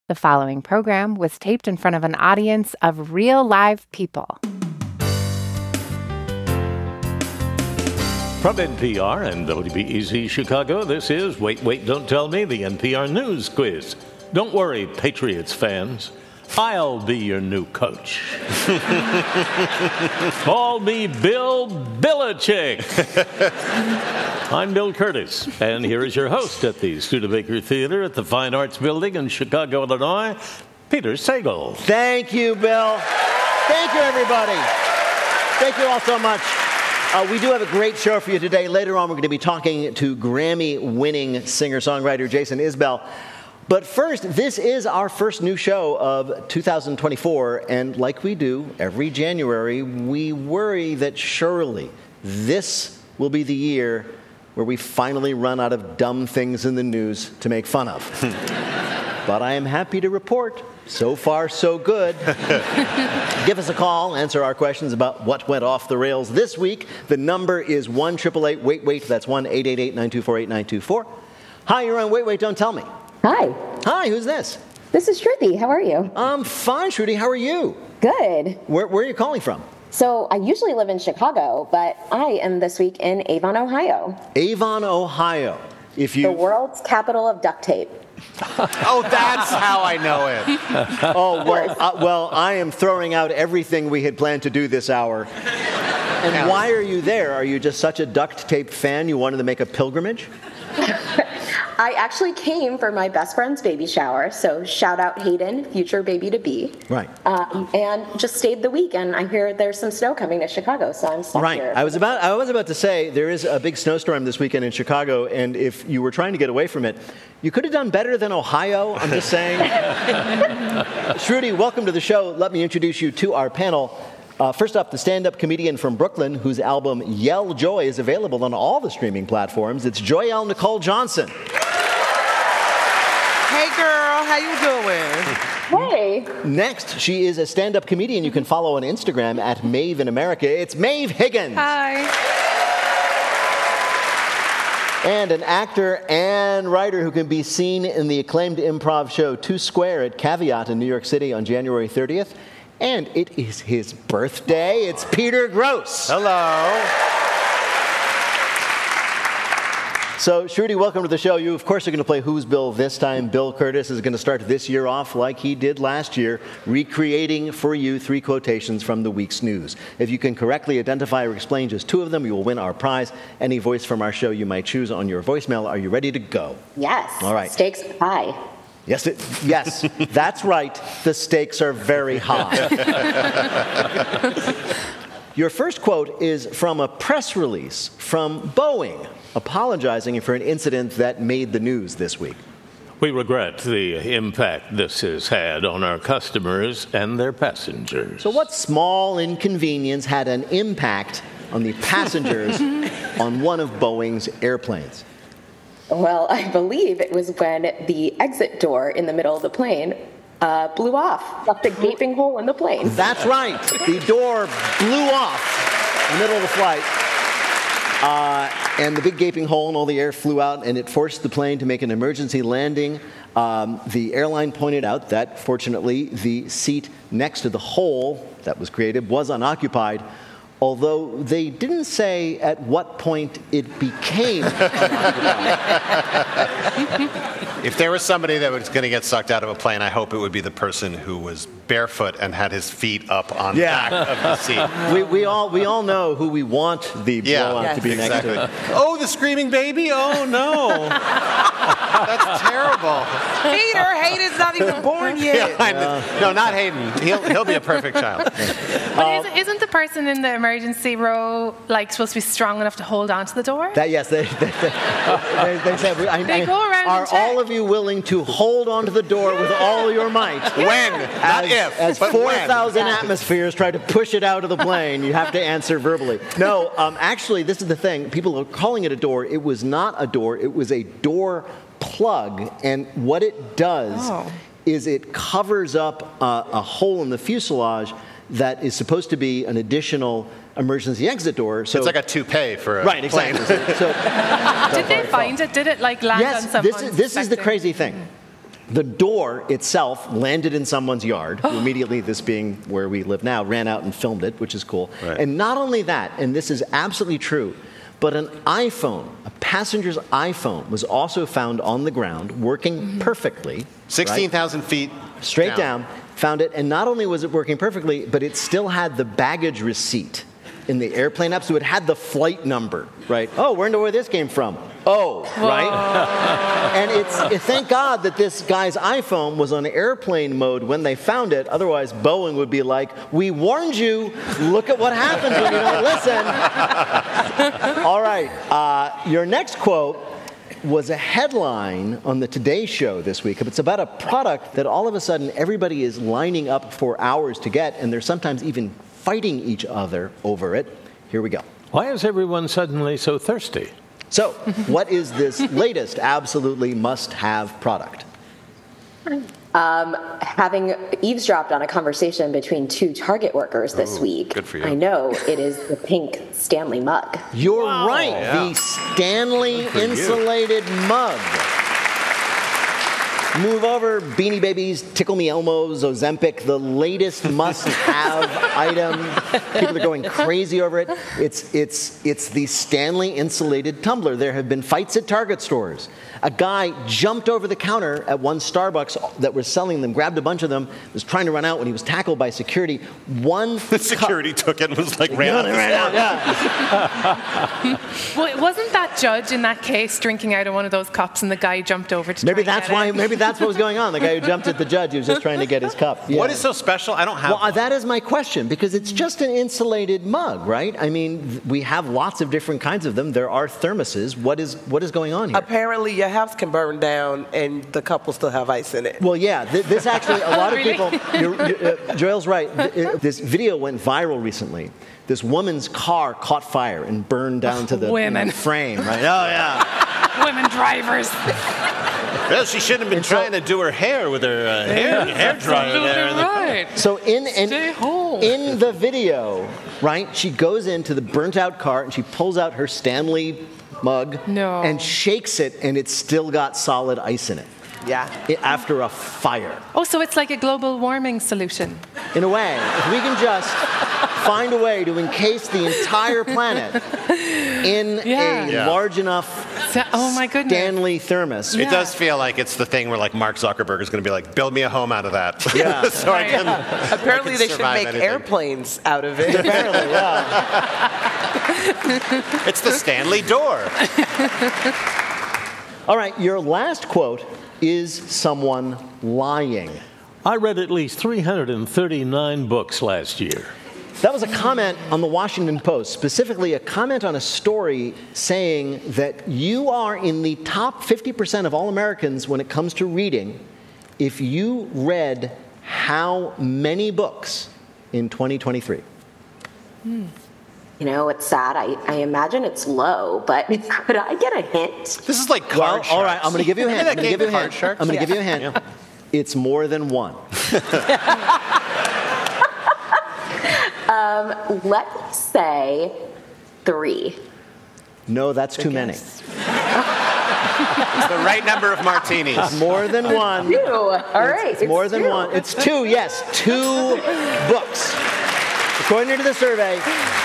The following program was taped in front of an audience of real live people. From NPR and WBEZ Chicago, this is Wait, Wait, Don't Tell Me, the NPR News Quiz. Don't worry, Patriots fans. I'll be your new coach. Call me Bill Belichick. I'm Bill Curtis, and here is your host at the Studebaker Theater at the Fine Arts Building in Chicago, Illinois, Peter Sagal. Thank you, Bill. Thank you, everybody. Thank you all so much. We do have a great show for you today. Later on, we're going to be talking to Grammy-winning singer-songwriter Jason Isbell. But first, this is our first new show of 2024, and like we do every January, we worry that surely this will be the year where we finally run out of dumb things in the news to make fun of. But I am happy to report, so far so good. Give us a call, answer our questions about what went off the rails this week. The number is 1-888-WAIT-WAIT. That's 1-888-924-8924. Hi, you're on Wait, Wait, Don't Tell Me. Hi. Hi, who's this? This is Shruti. How are you? I'm fine, Shruti. How are you? Good. Where are you calling from? So I usually live in Chicago, but I am this week in Avon, Ohio. Avon, Ohio. The world's capital of duct tape. Oh, that's how I know it. Oh, well, I am throwing out everything we had planned to do this hour. And why are you there? Are you just such a duct tape fan you wanted to make a pilgrimage? I actually came for my best friend's baby shower, so shout out Hayden, future baby-to-be. Right. And just stayed the week, and I hear there's some snow coming to Chicago, so I'm stuck here. I was about to say, there is a big snowstorm this weekend in Chicago, and if you were trying to get away from it, you could have done better than Ohio, I'm just saying. Shruti, welcome to the show. Let me introduce you to our panel. First up, the stand-up comedian from Brooklyn, whose album Yell Joy is available on all the streaming platforms. It's Joyelle Nicole Johnson. Hey, girl. How you doing? Hey. Next, she is a stand-up comedian you can follow on Instagram at Maeve in America. It's Maeve Higgins. Hi. And an actor and writer who can be seen in the acclaimed improv show Two Square at Caveat in New York City on January 30th. And it is his birthday. It's Peter Grosz. Hello. So, Shruti, welcome to the show. You, of course, are going to play Who's Bill this time. Bill Curtis is going to start this year off like he did last year, recreating for you 3 quotations from the week's news. If you can correctly identify or explain just 2 of them, you will win our prize. Any voice from our show you might choose on your voicemail. Are you ready to go? Yes. All right. Stakes high. Yes, that's right. The stakes are very high. Your first quote is from a press release from Boeing, apologizing for an incident that made the news this week. We regret the impact this has had on our customers and their passengers. So what small inconvenience had an impact on the passengers on one of Boeing's airplanes? Well, I believe it was when the exit door in the middle of the plane blew off, left a gaping hole in the plane. That's right. The door blew off in the middle of the flight. And the big gaping hole and all the air flew out, and it forced the plane to make an emergency landing. The airline pointed out that, fortunately, the seat next to the hole that was created was unoccupied, although they didn't say at what point it became unoccupied. If there was somebody that was going to get sucked out of a plane, I hope it would be the person who was barefoot and had his feet up on the back of the seat. We all know who we want the blowout to be next to. Oh, the screaming baby? Oh, no. That's terrible. Peter, Hayden's not even born yet. No, not Hayden. He'll be a perfect child. But isn't the person in the emergency row supposed to be strong enough to hold on to the door? They said. They go around are and check. all of you willing to hold onto the door with all your might? When? Not if. As 4,000 atmospheres try to push it out of the plane, you have to answer verbally. No, actually, this is the thing. People are calling it a door. It was not a door. It was a door plug. And what it does is it covers up a hole in the fuselage that is supposed to be an additional emergency exit door. So it's like a toupee for a right, plane. Exactly. Did they find it? Did it land on someone? This is the crazy thing. The door itself landed in someone's yard. Immediately, this being where we live now, ran out and filmed it, which is cool. Right. And not only that, and this is absolutely true, but an iPhone, a passenger's iPhone, was also found on the ground, working perfectly. 16,000 feet Straight down, found it, and not only was it working perfectly, but it still had the baggage receipt in the airplane app, so it had the flight number, right? Oh, wonder where this came from. Oh, right? And thank God that this guy's iPhone was on airplane mode when they found it. Otherwise, Boeing would be like, we warned you. Look at what happens when you don't listen. All right. Your next quote was a headline on the Today Show this week. It's about a product that all of a sudden everybody is lining up for hours to get, and they're sometimes even fighting each other over it. Here we go. Why is everyone suddenly so thirsty? So, what is this latest absolutely must-have product? Having eavesdropped on a conversation between two Target workers this week. good for you. I know it is the pink Stanley mug. You're right. Yeah. The Stanley insulated mug. Move over, Beanie Babies, Tickle Me Elmos, Ozempic, the latest must-have item. People are going crazy over it. It's the Stanley insulated tumbler. There have been fights at Target stores. A guy jumped over the counter at one Starbucks that was selling them, grabbed a bunch of them, was trying to run out when he was tackled by security. The security took it and was like, ran out. Yeah. Well, wasn't that judge in that case drinking out of one of those cups and the guy jumped over to Maybe try and that's get why. it? Maybe that's what was going on. The guy who jumped at the judge, he was just trying to get his cup. Yeah. What is so special? I don't have Well, one. that is my question, because it's just an insulated mug, right? I mean, we have lots of different kinds of them. There are thermoses. What is going on here? Apparently, your house can burn down and the cup will still have ice in it. Well, yeah, this actually, a lot of Really? people, Joelle's right. This video went viral recently. This woman's car caught fire and burned down to the Women. frame, right? Oh, yeah. Women drivers. Well, she shouldn't have been trying to do her hair with her hair dryer there. Right. So Stay home. in the video, right, she goes into the burnt-out car and she pulls out her Stanley mug and shakes it, and it's still got solid ice in it. Yeah. After a fire. Oh, so it's like a global warming solution. In a way, if we can just find a way to encase the entire planet in a large enough Oh my goodness. Stanley thermos. It does feel like it's the thing where like Mark Zuckerberg is going to be like, build me a home out of that. Yeah. So I can, Apparently, I can they should survive make anything. airplanes out of it. Apparently, yeah. It's the Stanley door. All right, your last quote is someone lying. I read at least 339 books last year. That was a comment on the Washington Post, specifically a comment on a story saying that you are in the top 50% of all Americans when it comes to reading if you read how many books in 2023? You know, it's sad. I imagine it's low, but could I get a hint? This is like card sharks. All right, I'm going to give you a hint. Remember that game, Card Sharks? I'm going to give you a hint. It's more than one. Let's say 3. No, that's too many. It's the right number of martinis. More than one. 2. All right. It's more than 2. one. It's 2, yes. 2 books. According to the survey,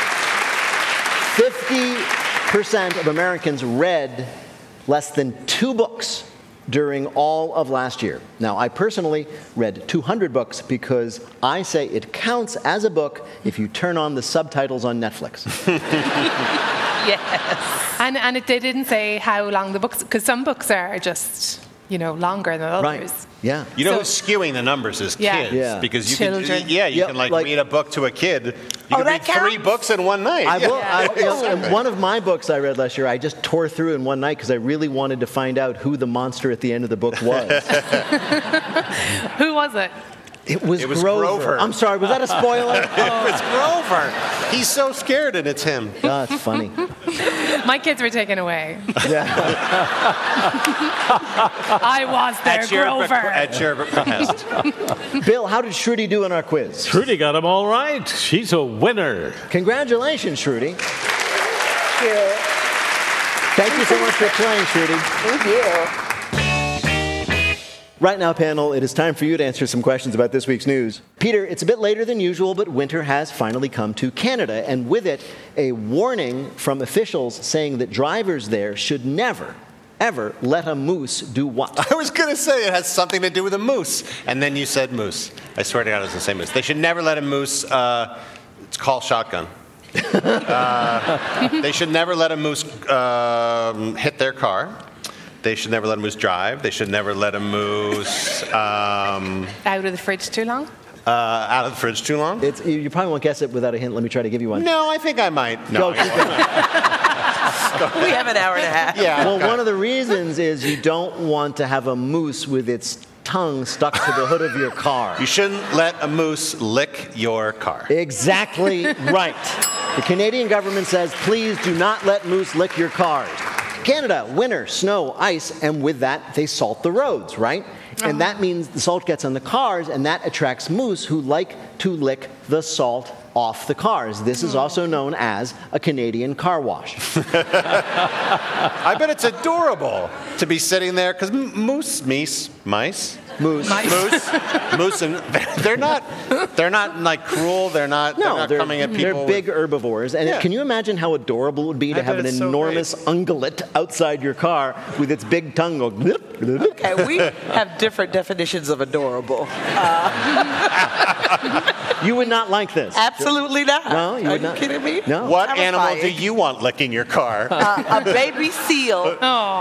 50% of Americans read less than 2 books during all of last year. Now, I personally read 200 books because I say it counts as a book if you turn on the subtitles on Netflix. Yes. And they didn't say how long the books, because some books are just, longer than others. Right. Yeah. You know So- who's skewing the numbers is Yeah. kids. Yeah. Because you Children. can, you Yep, can like- read a book to a kid. You can that read 3 counts? books in one night. And one of my books I read last year, I just tore through in one night because I really wanted to find out who the monster at the end of the book was. Who was it? It was Grover. I'm sorry, was that a spoiler? It was Grover. He's so scared, and it's him. Oh, it's funny. My kids were taken away. Yeah. I was their Grover. At your behest. Bill, how did Shruti do in our quiz? Trudy got them all right. She's a winner. Congratulations, Shruti. Thank you so much for playing, Shruti. Thank you. Right now, panel, it is time for you to answer some questions about this week's news. Peter, it's a bit later than usual, but winter has finally come to Canada, and with it, a warning from officials saying that drivers there should never, ever let a moose do what? I was going to say it has something to do with a moose, and then you said moose. I swear to God, I was going to say moose. They should never let a moose call shotgun. They should never let a moose hit their car. They should never let a moose drive. They should never let a moose... Out of the fridge too long? Out of the fridge too long? You probably won't guess it without a hint. Let me try to give you one. No, I think I might. No, Go, keep going. We have an hour and a half. Yeah. Well, one of the reasons is you don't want to have a moose with its tongue stuck to the hood of your car. You shouldn't let a moose lick your car. Exactly right. The Canadian government says, please do not let moose lick your cars. Canada, winter, snow, ice, and with that, they salt the roads, right? And that means the salt gets on the cars, and that attracts moose who like to lick the salt off the cars. This is also known as a Canadian car wash. I bet it's adorable to be sitting there, because moose, mice, and they're not like cruel. They're not coming at people. They're big herbivores. And can you imagine how adorable it would be to have an enormous ungulate outside your car with its big tongue going... Okay, we have different definitions of adorable. You would not like this. Absolutely not. No, you would Are not. you kidding me? No. What animal do you want licking your car? A baby seal.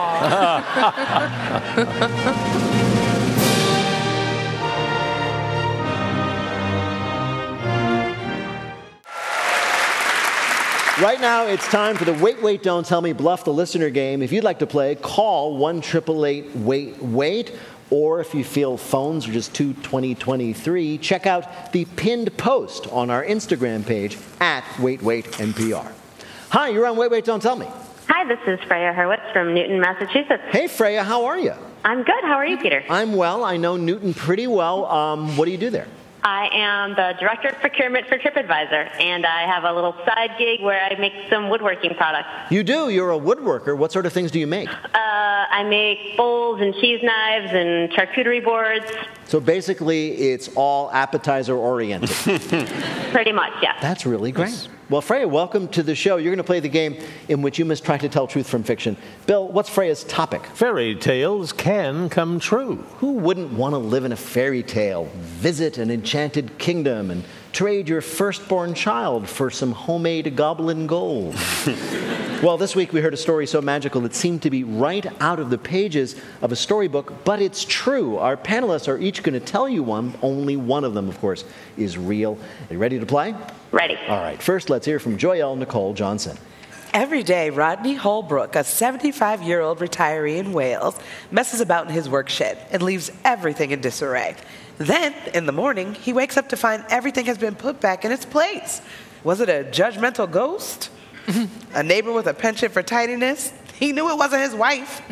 Right now, it's time for the Wait, Wait, Don't Tell Me Bluff the Listener game. If you'd like to play, call 1-888-WAIT-WAIT. Or if you feel phones are just too 2023, check out the pinned post on our Instagram page at WaitWaitNPR. Hi, you're on Wait, Wait, Don't Tell Me. Hi, this is Freya Hurwitz from Newton, Massachusetts. Hey, Freya, how are you? I'm good. How are you, Peter? I'm well. I know Newton pretty well. What do you do there? I am the Director of Procurement for TripAdvisor, and I have a little side gig where I make some woodworking products. You do? You're a woodworker. What sort of things do you make? I make bowls and cheese knives and charcuterie boards. So basically, it's all appetizer-oriented. Pretty much, yeah. That's really great. Well, Freya, welcome to the show. You're going to play the game in which you must try to tell truth from fiction. Bill, what's Freya's topic? Fairy tales can come true. Who wouldn't want to live in a fairy tale, visit an enchanted kingdom, and trade your firstborn child for some homemade goblin gold? Well, this week we heard a story so magical it seemed to be right out of the pages of a storybook, but it's true. Our panelists are each going to tell you one. Only one of them, of course, is real. Are you ready to play? Ready. All right. First, let's hear from Joyelle Nicole Johnson. Every day, Rodney Holbrook, a 75-year-old retiree in Wales, messes about in his work shed and leaves everything in disarray. Then, in the morning, he wakes up to find everything has been put back in its place. Was it a judgmental ghost? A neighbor with a penchant for tidiness? He knew it wasn't his wife.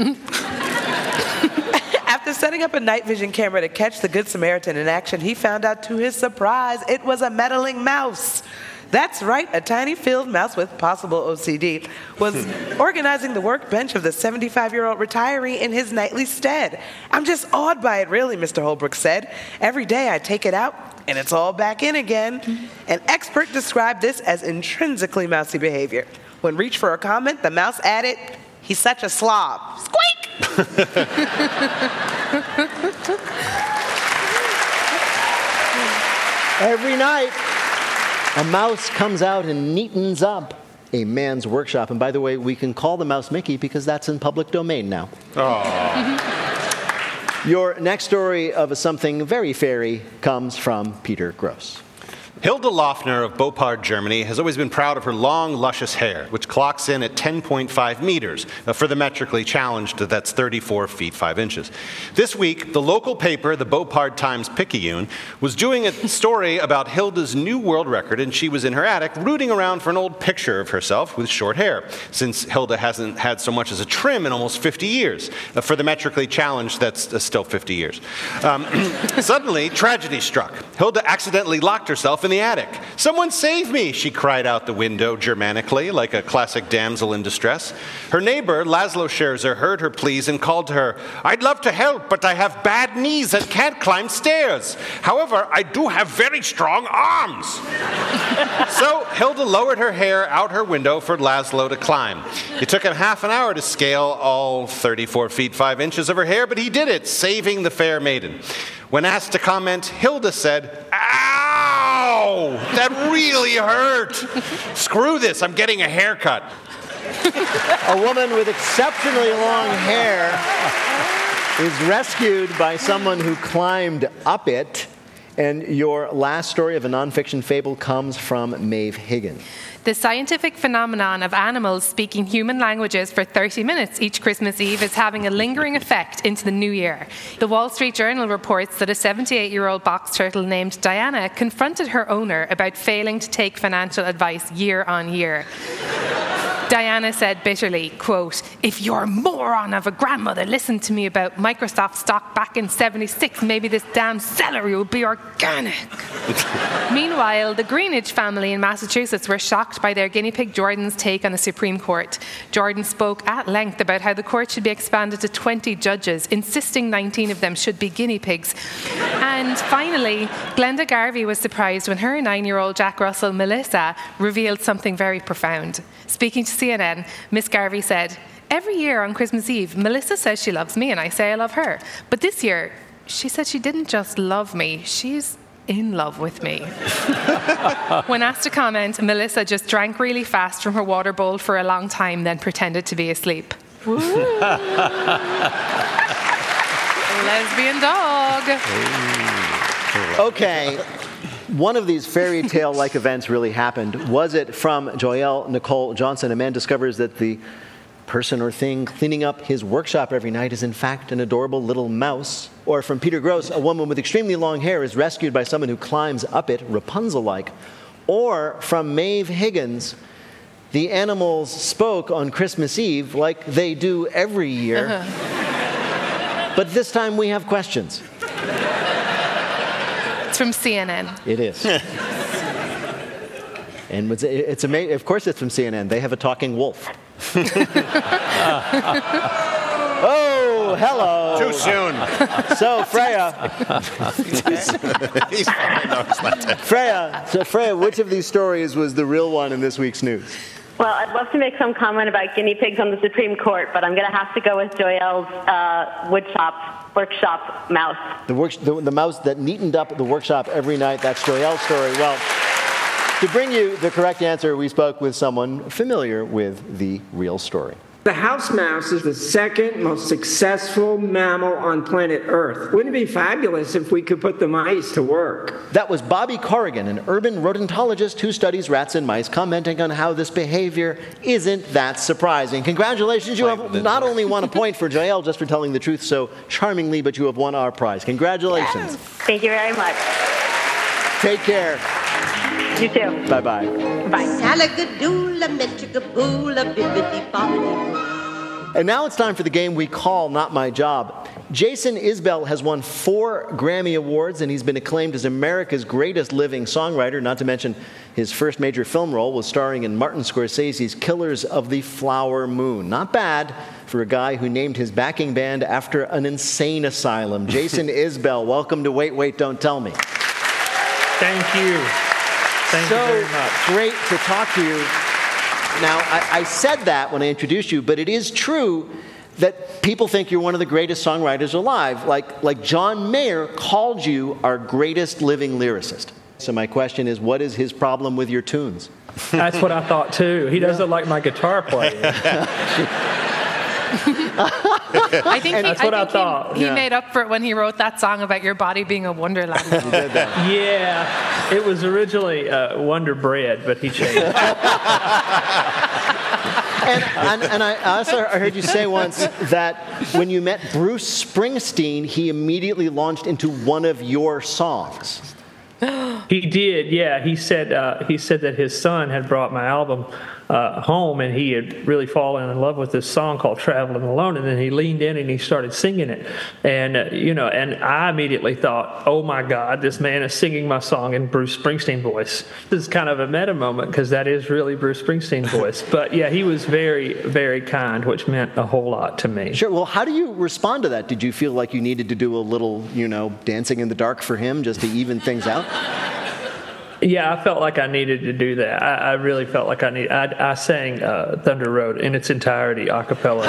After setting up a night vision camera to catch the Good Samaritan in action, he found out to his surprise it was a meddling mouse. That's right, a tiny field mouse with possible OCD was organizing the workbench of the 75-year-old retiree in his nightly stead. I'm just awed by it, really, Mr. Holbrook said. Every day I take it out, and it's all back in again. An expert described this as intrinsically mousy behavior. When reached for a comment, the mouse added, "He's such a slob." Squeak! Every night, a mouse comes out and neatens up a man's workshop. And by the way, we can call the mouse Mickey because that's in public domain now. Your next story of something very fairy comes from Peter Gross. Hilda Lofner of Beaupard, Germany, has always been proud of her long, luscious hair, which clocks in at 10.5 meters. For the metrically challenged, that's 34 feet 5 inches. This week, the local paper, the Beaupard Times-Picayune, was doing a story about Hilda's new world record, and she was in her attic rooting around for an old picture of herself with short hair, since Hilda hasn't had so much as a trim in almost 50 years. For the metrically challenged, that's still 50 years. Suddenly, tragedy struck. Hilda accidentally locked herself in in the attic. "Someone save me," she cried out the window Germanically, like a classic damsel in distress. Her neighbor, Laszlo Scherzer, heard her pleas and called to her, "I'd love to help, but I have bad knees and can't climb stairs. However, I do have very strong arms." So Hilda lowered her hair out her window for Laszlo to climb. It took him half an hour to scale all 34 feet 5 inches of her hair, but he did it, saving the fair maiden. When asked to comment, Hilda said, "Ow! That really hurt. Screw this, I'm getting a haircut." A woman with exceptionally long hair is rescued by someone who climbed up it. And your last story of a nonfiction fable comes from Maeve Higgins. The scientific phenomenon of animals speaking human languages for 30 minutes each Christmas Eve is having a lingering effect into the new year. The Wall Street Journal reports that a 78-year-old box turtle named Diana confronted her owner about failing to take financial advice year on year. Diana said bitterly, quote, "If your moron of a grandmother listened to me about Microsoft stock back in '76, maybe this damn celery would be organic." Meanwhile, the Greenidge family in Massachusetts were shocked by their guinea pig Jordan's take on the Supreme Court. Jordan spoke at length about how the court should be expanded to 20 judges, insisting 19 of them should be guinea pigs. And finally, Glenda Garvey was surprised when her 9-year-old Jack Russell, Melissa, revealed something very profound. Speaking to CNN, Miss Garvey said, "Every year on Christmas Eve, Melissa says she loves me and I say I love her. But this year, she said she didn't just love me, she's in love with me." When asked to comment, Melissa just drank really fast from her water bowl for a long time, then pretended to be asleep. Lesbian dog. Okay. One of these fairy tale-like events really happened. Was it from Joelle Nicole Johnson? A man discovers that the person or thing cleaning up his workshop every night is in fact an adorable little mouse. Or from Peter Gross, a woman with extremely long hair is rescued by someone who climbs up it, Rapunzel-like. Or from Maeve Higgins, the animals spoke on Christmas Eve like they do every year. But this time we have questions. It's from CNN. It is. And it's amazing. Of course it's from CNN. They have a talking wolf. Oh, hello. Too soon. So, Freya. He's fine. No, it's not dead. Freya, which of these stories was the real one in this week's news? Well, I'd love to make some comment about guinea pigs on the Supreme Court, but I'm going to have to go with Joelle's workshop mouse. The mouse that neatened up the workshop every night. That's Joelle's story. Well, to bring you the correct answer, we spoke with someone familiar with the real story. The house mouse is the second most successful mammal on planet Earth. Wouldn't it be fabulous if we could put the mice to work? That was Bobby Corrigan, an urban rodentologist who studies rats and mice, commenting on how this behavior isn't that surprising. Congratulations, you have not only won a point for Joelle just for telling the truth so charmingly, but you have won our prize. Congratulations. Yes. Thank you very much. Take care. You too. Bye-bye. Bye. And now it's time for the game we call Not My Job. Jason Isbell has won 4 Grammy Awards, and he's been acclaimed as America's greatest living songwriter, not to mention his first major film role was starring in Martin Scorsese's Killers of the Flower Moon. Not bad for a guy who named his backing band after an insane asylum. Jason Isbell, welcome to Wait, Wait, Don't Tell Me. Thank you. Thank you very much. Great to talk to you. Now, I said that when I introduced you, but it is true that people think you're one of the greatest songwriters alive. Like John Mayer called you our greatest living lyricist. So my question is, what is his problem with your tunes? That's what I thought too. He doesn't like my guitar playing. I think I thought. He made up for it when he wrote that song about your body being a wonderland. He did that. Yeah, it was originally Wonder Bread, but he changed it. And I also heard you say once that when you met Bruce Springsteen, he immediately launched into one of your songs. He did, yeah. He said that his son had brought my album home, and he had really fallen in love with this song called "Traveling Alone," and then he leaned in and he started singing it, and and I immediately thought, "Oh my God, this man is singing my song in Bruce Springsteen voice." This is kind of a meta moment because that is really Bruce Springsteen voice. But yeah, he was very, very kind, which meant a whole lot to me. Sure. Well, how do you respond to that? Did you feel like you needed to do a little, dancing in the dark for him just to even things out? Yeah, I felt like I needed to do that. I really felt like I needed. I sang Thunder Road in its entirety a cappella.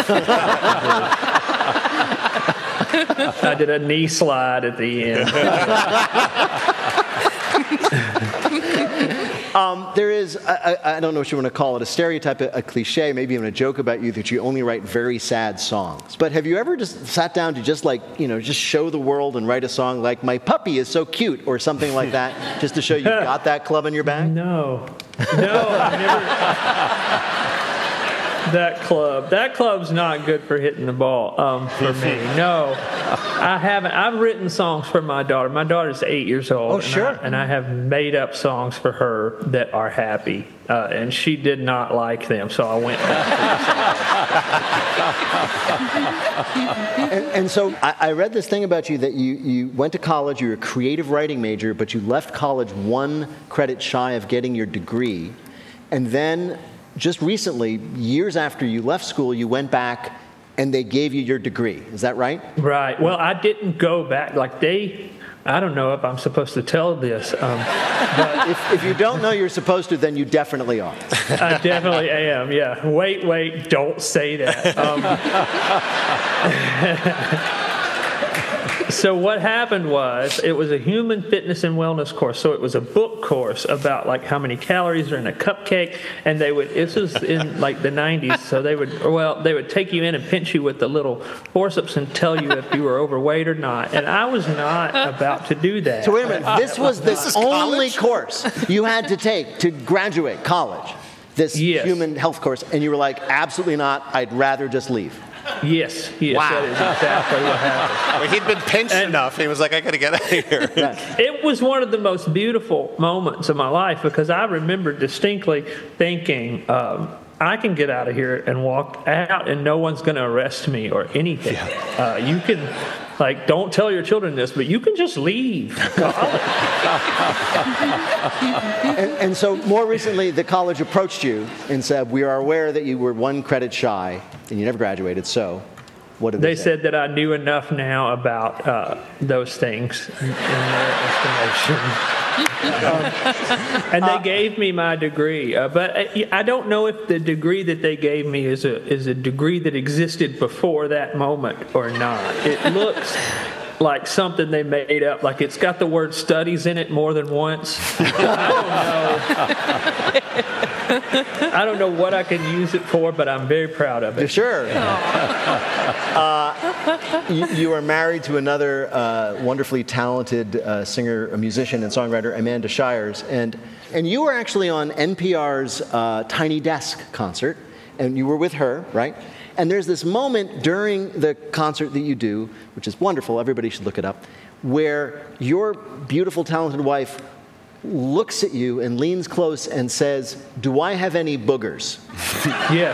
I did a knee slide at the end. There is, I don't know what you want to call it, a stereotype, a cliche, maybe even a joke about you that you only write very sad songs. But have you ever just sat down to just just show the world and write a song like "My Puppy Is So Cute" or something like that, just to show you've got that club in your bag? No, I've never. That club's not good for hitting the ball for me. No, I haven't. I've written songs for my daughter. My daughter's 8 years old. Oh, sure. And I have made up songs for her that are happy, and she did not like them, so I went back to the songs. And so I read this thing about you that you went to college, you were a creative writing major, but you left college 1 credit shy of getting your degree, and then just recently, years after you left school, you went back and they gave you your degree. Is that right? Right. Well, I didn't go back. I don't know if I'm supposed to tell this. But if you don't know you're supposed to, then you definitely are. I definitely am, yeah. Wait, don't say that. So what happened was, it was a human fitness and wellness course. So it was a book course about how many calories are in a cupcake, and this was in the 90s. So they would take you in and pinch you with the little forceps and tell you if you were overweight or not. And I was not about to do that. So wait a minute, this was the only course you had to take to graduate college. This human health course, and you were like, absolutely not. I'd rather just leave. Yes, wow. That is exactly what happened. Well, he'd been pinched enough, he was like, I got to get out of here. It was one of the most beautiful moments of my life because I remember distinctly thinking, I can get out of here and walk out and no one's going to arrest me or anything. Yeah. You can, don't tell your children this, but you can just leave college. and so more recently, the college approached you and said, we are aware that you were 1 credit shy and you never graduated, so what did they say? They said that I knew enough now about those things in their estimation. And they gave me my degree, but I don't know if the degree that they gave me is a degree that existed before that moment or not. It looks like something they made up, like it's got the word studies in it more than once. I don't know what I can use it for, but I'm very proud of it. Sure. You are married to another wonderfully talented singer, a musician, and songwriter, Amanda Shires, and you were actually on NPR's Tiny Desk concert, and you were with her, right? And there's this moment during the concert that you do, which is wonderful, everybody should look it up, where your beautiful, talented wife looks at you and leans close and says, "Do I have any boogers?" Yes.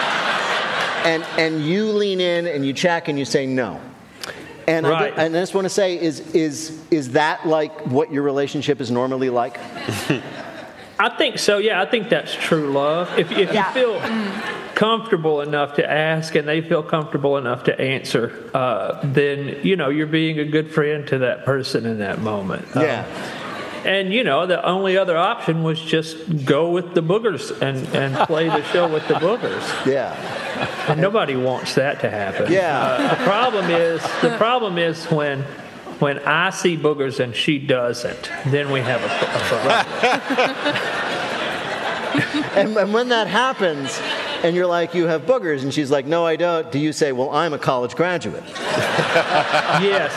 And you lean in and you check and you say no. And right. I just want to say, is that like what your relationship is normally like? I think so, yeah. I think that's true love. If you feel comfortable enough to ask and they feel comfortable enough to answer, then, you're being a good friend to that person in that moment. Yeah. And, the only other option was just go with the boogers and play the show with the boogers. Yeah. And nobody wants that to happen. Yeah. The problem is when I see boogers and she doesn't, then we have a problem. And when that happens, and you're like, you have boogers, and she's like, no, I don't, do you say, well, I'm a college graduate? Yes.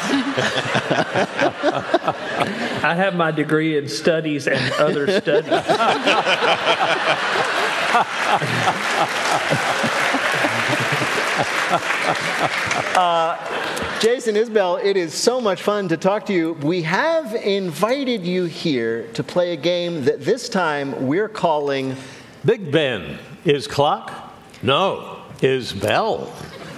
I have my degree in studies and other studies. Jason Isbell, it is so much fun to talk to you. We have invited you here to play a game that this time we're calling Big Ben is clock? No, is bell.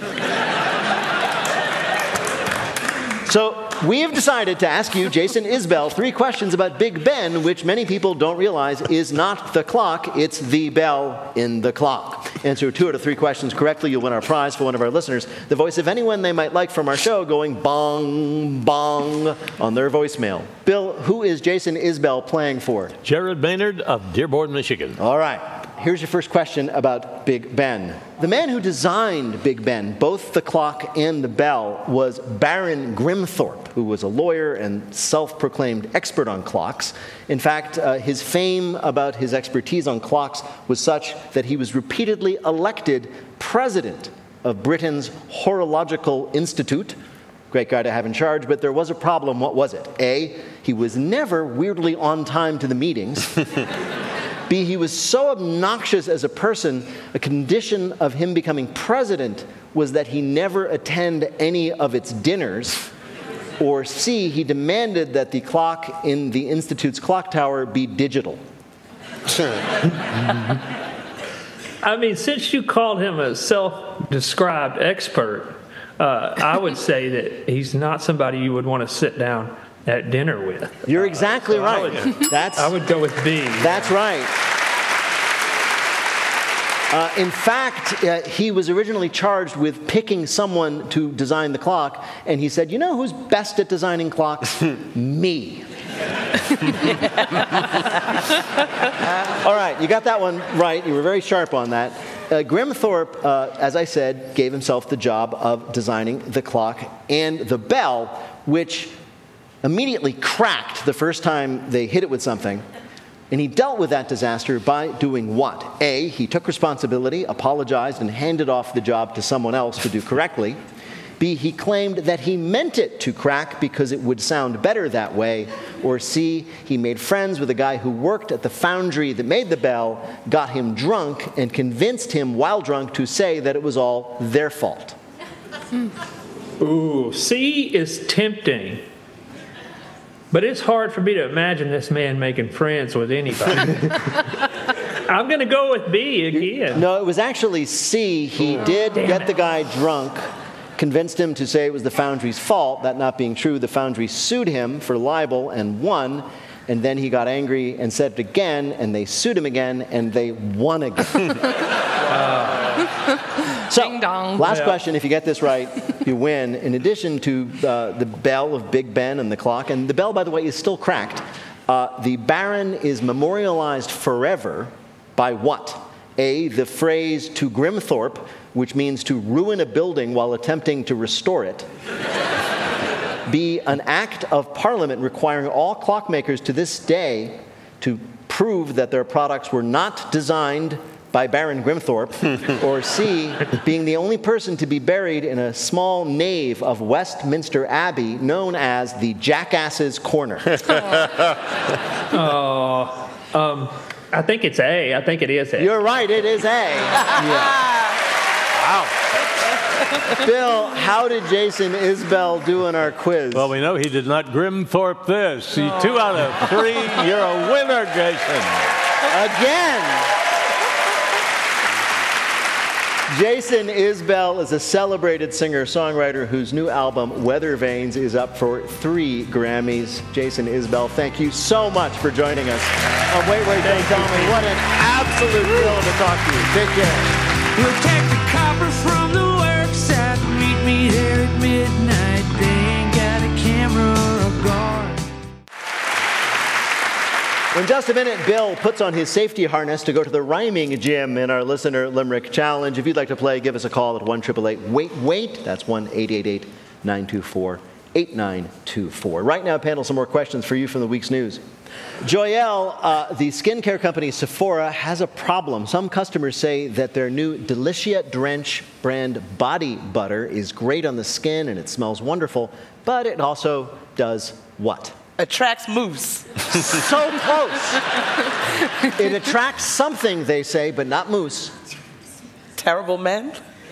So we have decided to ask you, Jason Isbell, 3 questions about Big Ben, which many people don't realize is not the clock, it's the bell in the clock. Answer 2 out of 3 questions correctly, you'll win our prize for one of our listeners, the voice of anyone they might like from our show going bong, bong on their voicemail. Bill, who is Jason Isbell playing for? Jared Maynard of Dearborn, Michigan. All right. Here's your first question about Big Ben. The man who designed Big Ben, both the clock and the bell, was Baron Grimthorpe, who was a lawyer and self-proclaimed expert on clocks. In fact, his fame about his expertise on clocks was such that he was repeatedly elected president of Britain's Horological Institute. Great guy to have in charge, but there was a problem. What was it? A, he was never weirdly on time to the meetings. B, he was so obnoxious as a person, a condition of him becoming president was that he never attend any of its dinners. Or C, he demanded that the clock in the Institute's clock tower be digital. I mean, since you called him a self-described expert, I would say that he's not somebody you would want to sit down at dinner with. You're exactly right. I would go with B. That's right. In fact, he was originally charged with picking someone to design the clock, and he said, you know who's best at designing clocks? Me. All right, you got that one right. You were very sharp on that. Grimthorpe, as I said, gave himself the job of designing the clock and the bell, which immediately cracked the first time they hit it with something. And he dealt with that disaster by doing what? A, he took responsibility, apologized, and handed off the job to someone else to do correctly. B, he claimed that he meant it to crack because it would sound better that way. Or C, he made friends with a guy who worked at the foundry that made the bell, got him drunk, and convinced him while drunk to say that it was all their fault. Ooh, C is tempting. But it's hard for me to imagine this man making friends with anybody. I'm going to go with B again. No, it was actually C. He did get the guy drunk, convinced him to say it was the foundry's fault. That not being true, the foundry sued him for libel and won. And then he got angry and said it again, and they sued him again, and they won again. So, ding dong. Last question. If you get this right, you win. In addition to the bell of Big Ben and the clock, and the bell, by the way, is still cracked, the Baron is memorialized forever by what? A, the phrase to Grimthorpe, which means to ruin a building while attempting to restore it. B, an act of Parliament requiring all clockmakers to this day to prove that their products were not designed by Baron Grimthorpe. Or C, being the only person to be buried in a small nave of Westminster Abbey known as the Jackass's Corner. I think it's A. I think it is A. You're right, it is A. Yeah. Wow. Bill, how did Jason Isbell do in our quiz? Well, we know he did not Grimthorpe this. 2 out of 3. You're a winner, Jason. Again. Jason Isbell is a celebrated singer-songwriter whose new album, Weather Vanes, is up for 3 Grammys. Jason Isbell, thank you so much for joining us. Wait, don't tell me. What an absolute thrill to talk to you. Take care. We'll take the copper from the worksite. Meet me there at midnight. They ain't got a camera or a guard. In just a minute, Bill puts on his safety harness to go to the rhyming gym in our Listener Limerick Challenge. If you'd like to play, give us a call at 1-888-WAIT-WAIT. That's 1-888-924-8924. Right now, panel, some more questions for you from the week's news. Joyelle, the skincare company Sephora has a problem. Some customers say that their new Delicia Drench brand body butter is great on the skin and it smells wonderful, but it also does what? Attracts moose. So close. It attracts something, they say, but not moose. Terrible men?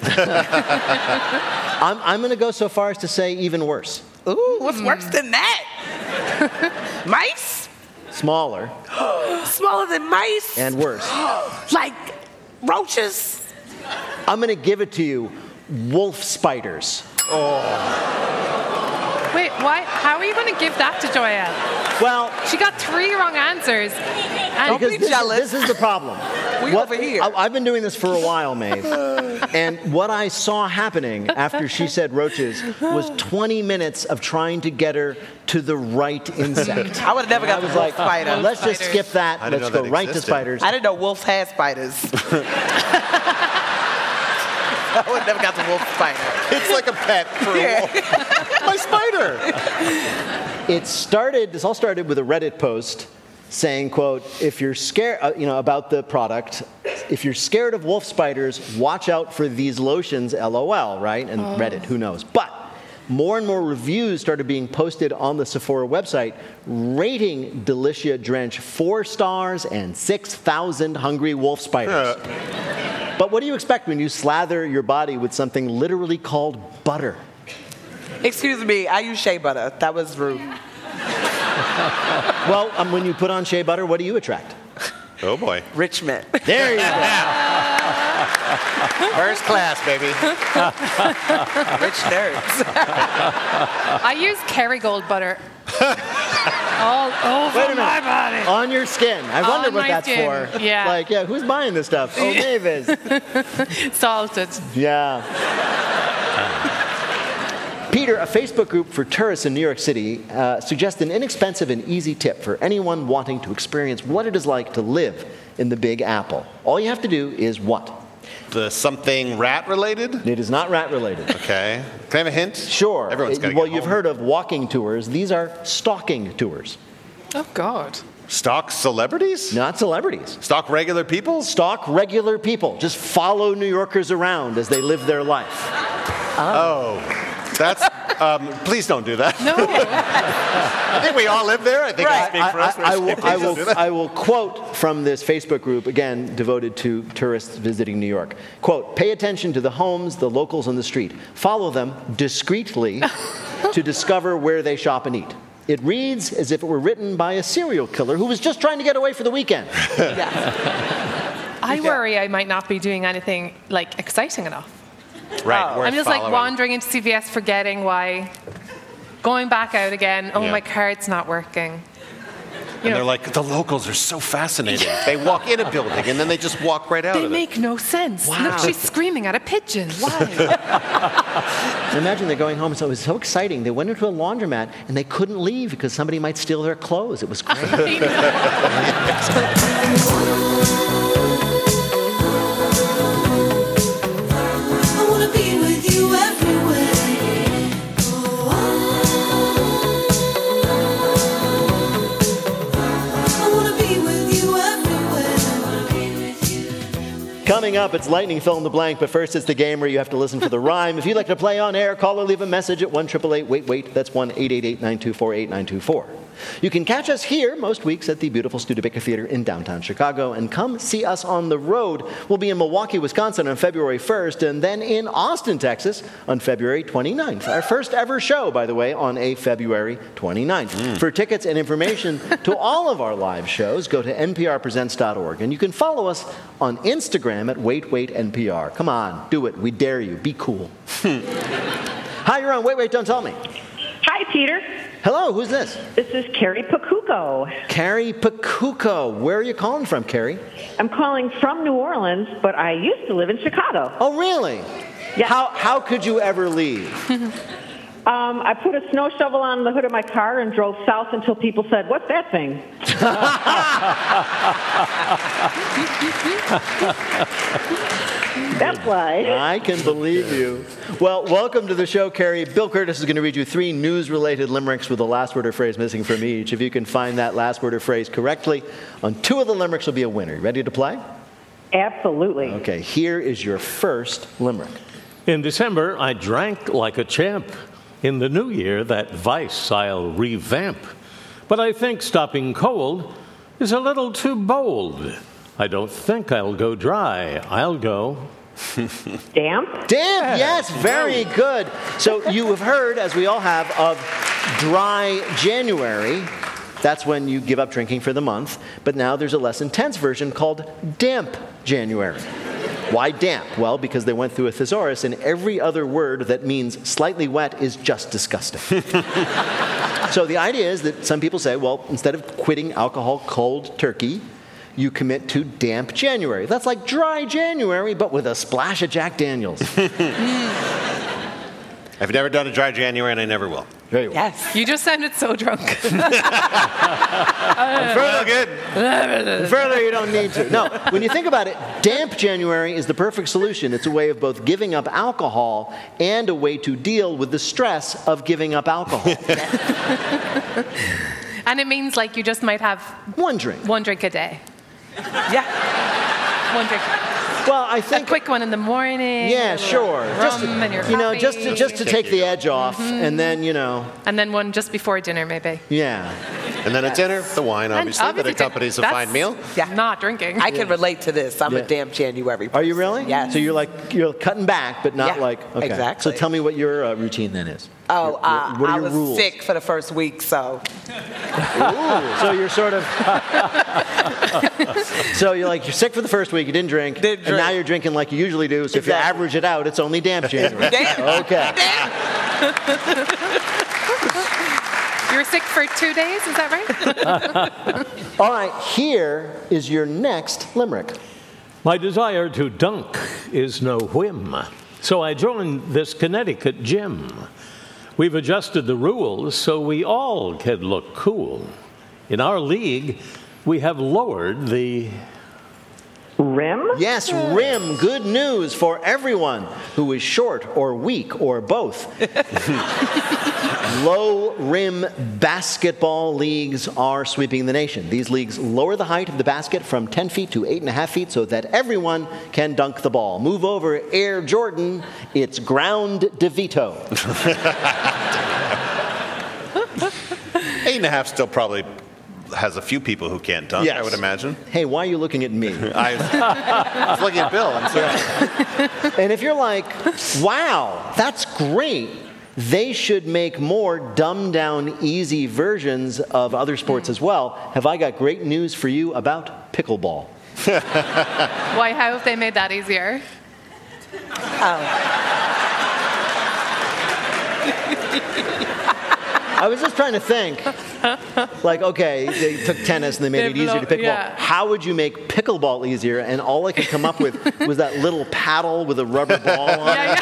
I'm going to go so far as to say even worse. Ooh, what's worse than that? Mice? Smaller. Smaller than mice? And worse. Like roaches? I'm going to give it to you. Wolf spiders. Wait, why? How are you going to give that to Joelle? Well, she got 3 wrong answers. And because this is the problem. Over here. I've been doing this for a while, Maeve. And what I saw happening after she said roaches was 20 minutes of trying to get her to the right insect. I would have never got the wolf spider. Let's just skip that. Let's go right to spiders. I didn't know wolves had spiders. I would have never got the wolf spider. It's like a pet for a wolf. My spider. This all started with a Reddit post saying, quote, if you're scared, about the product, if you're scared of wolf spiders, watch out for these lotions, LOL, right? And Reddit, who knows? But more and more reviews started being posted on the Sephora website, rating Delicia Drench 4 stars and 6,000 hungry wolf spiders. But what do you expect when you slather your body with something literally called butter? Excuse me, I use shea butter. That was rude. Well, when you put on shea butter, what do you attract? Oh, boy. Rich men. There you go. First class, baby. Rich nerds. I use Kerrygold butter. All over my body. On your skin. I wonder what that's skin. for. Yeah. Like, who's buying this stuff? Oh, Dave is. Salted. Yeah. Peter, a Facebook group for tourists in New York City suggests an inexpensive and easy tip for anyone wanting to experience what it is like to live in the Big Apple. All you have to do is what? Something rat-related? It is not rat-related. Okay. Can I have a hint? Sure. Everyone's got to Well, get you've home. heard of walking tours. These are stalking tours. Oh, God. Stalk celebrities? Not celebrities. Stalk regular people? Stalk regular people. Just follow New Yorkers around as they live their life. Oh. That's, please don't do that. No. I think we all live there. I think I speak for us. I will quote from this Facebook group, again, devoted to tourists visiting New York. Quote, pay attention to the homes, the locals on the street. Follow them discreetly to discover where they shop and eat. It reads as if it were written by a serial killer who was just trying to get away for the weekend. I worry I might not be doing anything, exciting enough. Right. I'm just wandering into CVS, forgetting why, going back out again. Oh, my card's not working. And they're like, the locals are so fascinating. They walk in a building and then they just walk right out of it. They make no sense. Wow. Look, she's screaming at a pigeon. Why? Imagine they're going home, so it was so exciting. They went into a laundromat and they couldn't leave because somebody might steal their clothes. It was great. Coming up, it's lightning fill in the blank, but first it's the game where you have to listen for the rhyme. If you'd like to play on air, call or leave a message at 1-888-WAIT-WAIT. That's 1-888-924-8924. You can catch us here most weeks at the beautiful Studebaker Theater in downtown Chicago, and come see us on the road. We'll be in Milwaukee, Wisconsin on February 1st, and then in Austin, Texas on February 29th. Our first ever show, by the way, on a February 29th. For tickets and information to all of our live shows, go to nprpresents.org, and you can follow us on Instagram at WaitWaitNPR. Come on, do it. We dare you. Be cool. Hi, you're on Wait, Wait, Don't Tell Me. Hi, Peter. Hello, who's this? This is Carrie Pacuco. Carrie Pacuco. Where are you calling from, Carrie? I'm calling from New Orleans, but I used to live in Chicago. Oh, really? Yeah. How could you ever leave? I put a snow shovel on the hood of my car and drove south until people said, "What's that thing?" That's why. I can believe you. Well, welcome to the show, Carrie. Bill Curtis is going to read you 3 news-related limericks with the last word or phrase missing from each. If you can find that last word or phrase correctly on 2 of the limericks, you'll be a winner. You ready to play? Absolutely. Okay, here is your first limerick. In December, I drank like a champ. In the new year, that vice I'll revamp. But I think stopping cold is a little too bold. I don't think I'll go dry. I'll go... Damp? Damp, yes, very good. So you have heard, as we all have, of dry January. That's when you give up drinking for the month. But now there's a less intense version called damp January. Why damp? Well, because they went through a thesaurus, and every other word that means slightly wet is just disgusting. So the idea is that some people say, well, instead of quitting alcohol cold turkey, you commit to damp January. That's like dry January, but with a splash of Jack Daniels. I've never done a dry January, and I never will. Very well. Yes. You just sounded so drunk. Further, you don't need to. No, when you think about it, damp January is the perfect solution. It's a way of both giving up alcohol and a way to deal with the stress of giving up alcohol. And it means like you just might have one drink a day. Yeah. One drink. Well, I think a quick one in the morning. Yeah, sure. Just to take the edge off, and then and then one just before dinner, maybe. Yeah. And then at dinner, the wine, obviously that accompanies a fine meal. Yeah. Not drinking. I can relate to this. I'm a damp January person. Are you really? Yes. So you're cutting back, but not okay. Exactly. So tell me what your routine then is. Oh, what are your I was rules? sick for the first week, so. Ooh, so you're sort of. So you're sick for the first week, you didn't drink, and now you're drinking like you usually do. So if you average it out, it's only damp January. Okay. You were sick for 2 days, is that right? All right, here is your next limerick. My desire to dunk is no whim, so I joined this Connecticut gym. We've adjusted the rules so we all can look cool. In our league, we have lowered the... Rim? Yes, rim. Good news for everyone who is short or weak or both. Low rim basketball leagues are sweeping the nation. These leagues lower the height of the basket from 10 feet to 8.5 feet so that everyone can dunk the ball. Move over, Air Jordan. It's ground DeVito. 8.5 still probably has a few people who can't dunk, I would imagine. Hey, why are you looking at me? I was looking at Bill. I'm sorry. And if you're like, wow, that's great, they should make more dumbed-down, easy versions of other sports as well. Have I got great news for you about pickleball? Why, how have they made that easier? I was just trying to think, okay, they took tennis and they made it easier to pickleball. Yeah. How would you make pickleball easier? And all I could come up with was that little paddle with a rubber ball on it.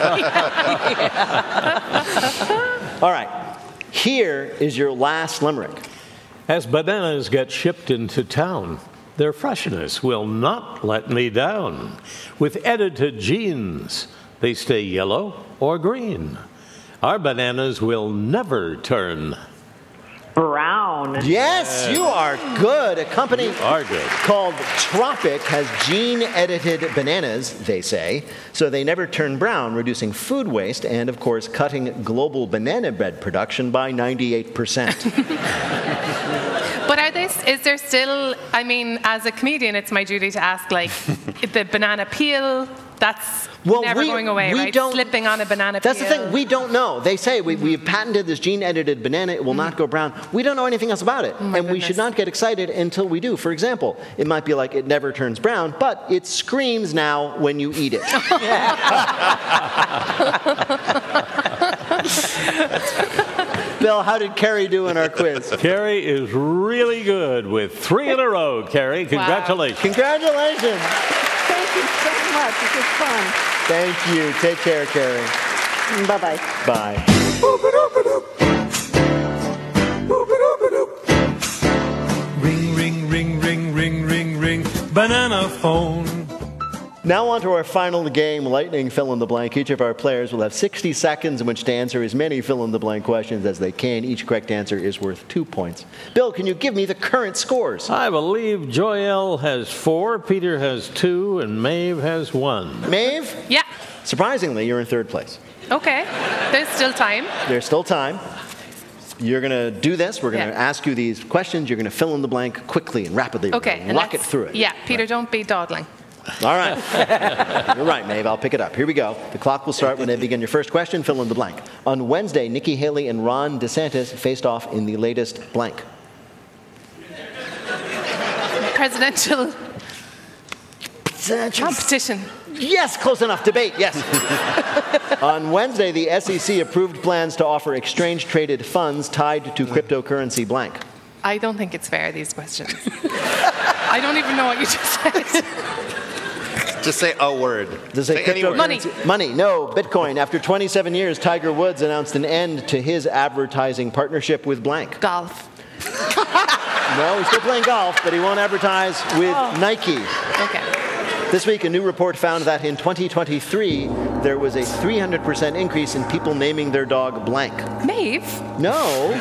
All right, here is your last limerick. As bananas get shipped into town, their freshness will not let me down. With edited genes, they stay yellow or green. Our bananas will never turn brown. Yes, you are good. A company called Tropic has gene-edited bananas, they say, so they never turn brown, reducing food waste and, of course, cutting global banana bread production by 98%. But is there still, as a comedian, it's my duty to ask, the banana peel, that's never going away, right? Slipping on a banana peel. That's the thing. We don't know. They say we've patented this gene-edited banana. It will not go brown. We don't know anything else about it. We should not get excited until we do. For example, it might be like it never turns brown, but it screams now when you eat it. Bill, how did Carrie do in our quiz? Carrie is really good with 3 in a row, Carrie. Congratulations. Wow. Congratulations. Thank you so much. This was fun. Thank you. Take care, Carrie. Bye-bye. Bye. Ring, ring, ring, ring, ring, ring, ring, banana phone. Now on to our final game, Lightning Fill-in-the-Blank. Each of our players will have 60 seconds in which to answer as many fill-in-the-blank questions as they can. Each correct answer is worth 2 points. Bill, can you give me the current scores? I believe Joyelle has 4, Peter has 2, and Maeve has 1. Maeve? Yeah. Surprisingly, you're in third place. Okay. There's still time. There's still time. You're going to do this. We're going to ask you these questions. You're going to fill in the blank quickly and rapidly. Okay. Lock it through it. Yeah, Peter, don't be dawdling. All right. You're right, Maeve. I'll pick it up. Here we go. The clock will start when they begin your first question. Fill in the blank. On Wednesday, Nikki Haley and Ron DeSantis faced off in the latest blank. presidential competition. Yes, close enough. Debate, yes. On Wednesday, the SEC approved plans to offer exchange-traded funds tied to cryptocurrency blank. I don't think it's fair, these questions. I don't even know what you just said. Just say a word. Does it say any word. Money. Money. No, Bitcoin. After 27 years, Tiger Woods announced an end to his advertising partnership with blank. Golf. No, he's still playing golf, but he won't advertise with Nike. Okay. This week, a new report found that in 2023, there was a 300% increase in people naming their dog blank. Maeve? No.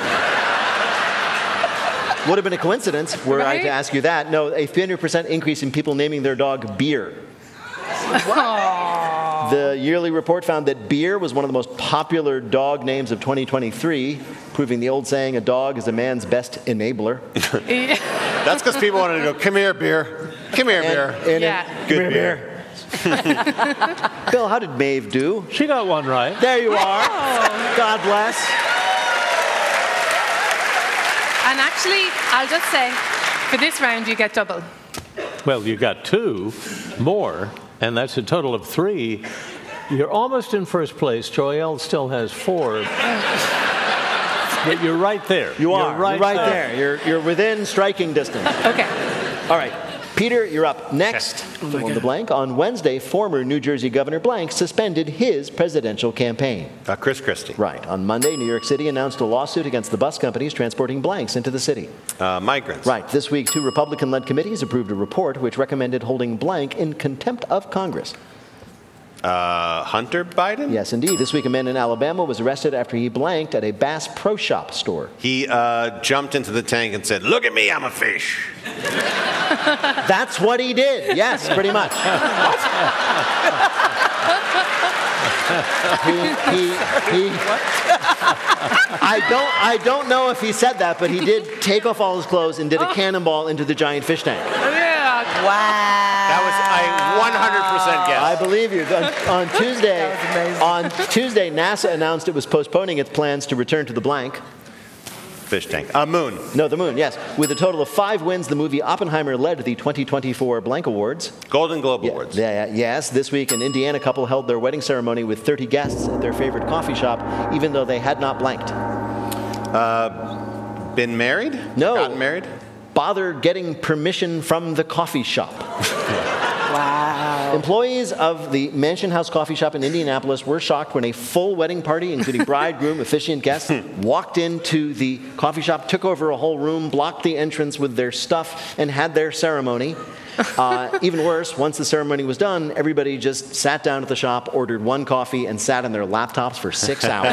Would have been a coincidence were I to ask you that. No, a 300% increase in people naming their dog Beer. The yearly report found that Beer was one of the most popular dog names of 2023, proving the old saying, a dog is a man's best enabler. That's because people wanted to go, come here, Beer. Come here, Beer. Good beer. Bill, how did Maeve do? She got one right. There you are. God bless. And actually, I'll just say, for this round, you get double. Well, you got 2 more, and that's a total of 3. You're almost in first place. Joelle still has 4. But you're right there. You're right there. You're within striking distance. Okay. All right. Peter, you're up next. Fill in the blank. On Wednesday, former New Jersey Governor Blank suspended his presidential campaign. Chris Christie. Right. On Monday, New York City announced a lawsuit against the bus companies transporting blanks into the city. Migrants. Right. This week, 2 Republican-led committees approved a report which recommended holding blank in contempt of Congress. Hunter Biden? Yes, indeed. This week, a man in Alabama was arrested after he blanked at a Bass Pro Shop store. He jumped into the tank and said, look at me, I'm a fish. That's what he did. Yes, pretty much. I don't know if he said that, but he did take off all his clothes and did a cannonball into the giant fish tank. Yeah. Wow. That was I 100% guess. I believe you. On Tuesday, NASA announced it was postponing its plans to return to the blank. Fish tank. Moon. No, the moon, yes. With a total of 5 wins, the movie Oppenheimer led the 2024 Blank Awards. Golden Globe Awards. Yes. This week, an Indiana couple held their wedding ceremony with 30 guests at their favorite coffee shop, even though they had not blanked. Been married? No. Gotten married? Bother getting permission from the coffee shop. Wow. Employees of the Mansion House Coffee Shop in Indianapolis were shocked when a full wedding party, including bride, groom, officiant, guests, walked into the coffee shop, took over a whole room, blocked the entrance with their stuff, and had their ceremony. Even worse, once the ceremony was done, everybody just sat down at the shop, ordered 1 coffee, and sat on their laptops for 6 hours.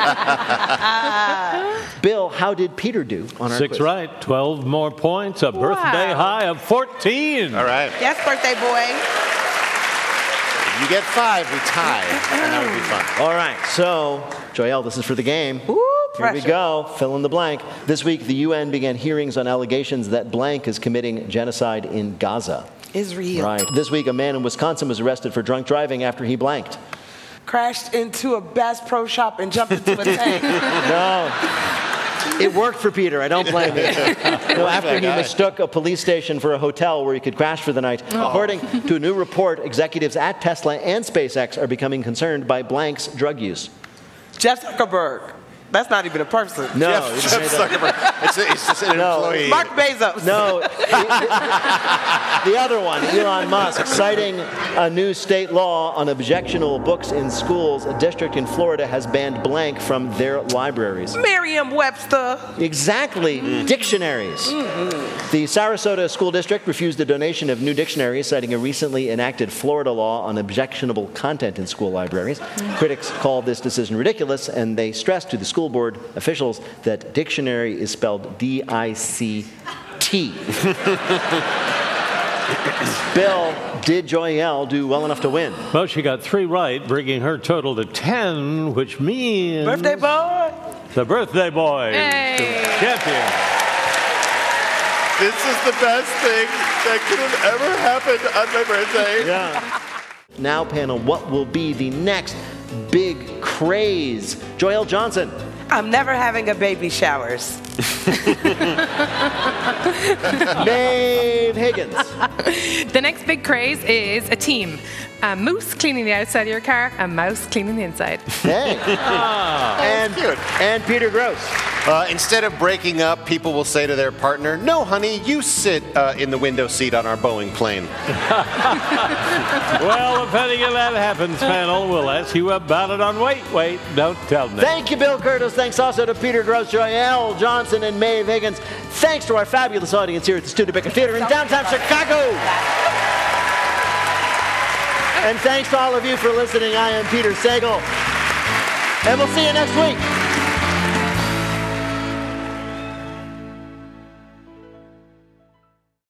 Bill, how did Peter do on our 6 quiz? right, 12 more points, a birthday high of 14. All right. Yes, birthday boy. You get 5, we tie. And that would be fun. All right, so, Joelle, this is for the game. Ooh, Here we go. Fill in the blank. This week, the UN began hearings on allegations that blank is committing genocide in Gaza. Israel. Right. This week, a man in Wisconsin was arrested for drunk driving after he blanked. Crashed into a Bass Pro Shop and jumped into a tank. No. It worked for Peter. I don't blame him. No, after he mistook a police station for a hotel where he could crash for the night. According to a new report, executives at Tesla and SpaceX are becoming concerned by blank's drug use. Jeff Zuckerberg. That's not even a person. No. Jeff Zuckerberg. It's just an employee. Mark Bezos. No. The other one, Elon Musk, citing a new state law on objectionable books in schools, a district in Florida has banned blank from their libraries. Merriam-Webster. Exactly. Dictionaries. The Sarasota School District refused a donation of new dictionaries, citing a recently enacted Florida law on objectionable content in school libraries. Critics called this decision ridiculous, and they stressed to the school board officials that dictionary is spelled D-I-C-T. Bill, did Joyelle do well enough to win? Well, she got 3 right, bringing her total to 10, which means... Birthday boy. The birthday boy. Hey. Champion. This is the best thing that could have ever happened on my birthday. Yeah. Now, panel, what will be the next big craze? Joyelle Johnson. I'm never having a baby showers. Maeve Maeve Higgins. The next big craze is a team. A moose cleaning the outside of your car, a mouse cleaning the inside. Hey. And Peter Gross. Instead of breaking up, people will say to their partner, "No, honey, you sit in the window seat on our Boeing plane." Well, if any of that happens, panel, we'll ask you about it on Wait, Don't Tell Me. Thank you, Bill Curtis. Thanks also to Peter Gross, Joelle Johnson, and Maeve Higgins. Thanks to our fabulous audience here at the Studebaker Theater in downtown Chicago. And thanks to all of you for listening. I am Peter Sagal. And we'll see you next week.